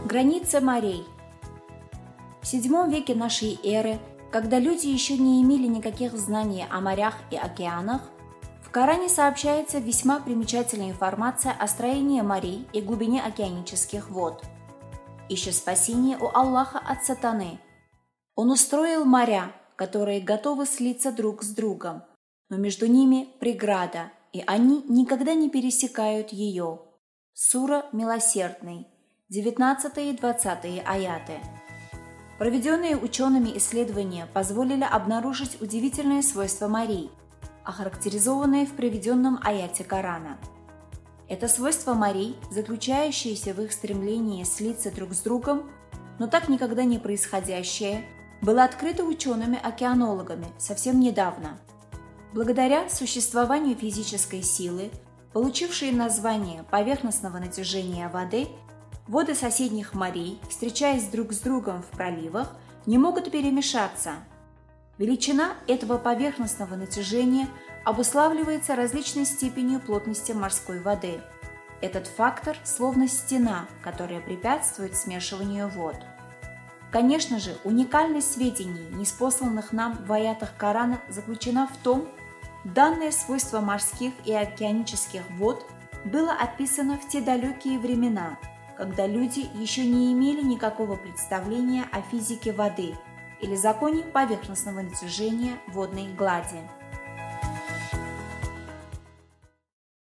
Границы морей. В VII веке нашей эры, когда люди еще не имели никаких знаний о морях и океанах, в Коране сообщается весьма примечательная информация о строении морей и глубине океанических вод. Ища спасение у Аллаха от сатаны. Он устроил моря, которые готовы слиться друг с другом, но между ними преграда, и они никогда не пересекают ее. Сура Милосердный, 19 и 20 аяты. Проведенные учеными исследования позволили обнаружить удивительные свойства морей, охарактеризованные в приведенном аяте Корана. Это свойство морей, заключающееся в их стремлении слиться друг с другом, но так никогда не происходящее, было открыто учеными-океанологами совсем недавно. Благодаря существованию физической силы, получившей название поверхностного натяжения воды, воды соседних морей, встречаясь друг с другом в проливах, не могут перемешаться. Величина этого поверхностного натяжения обуславливается различной степенью плотности морской воды. Этот фактор словно стена, которая препятствует смешиванию вод. Конечно же, уникальность сведений, ниспосланных нам в аятах Корана, заключена в том, данное свойство морских и океанических вод было описано в те далекие времена, когда люди еще не имели никакого представления о физике воды или законе поверхностного натяжения водной глади.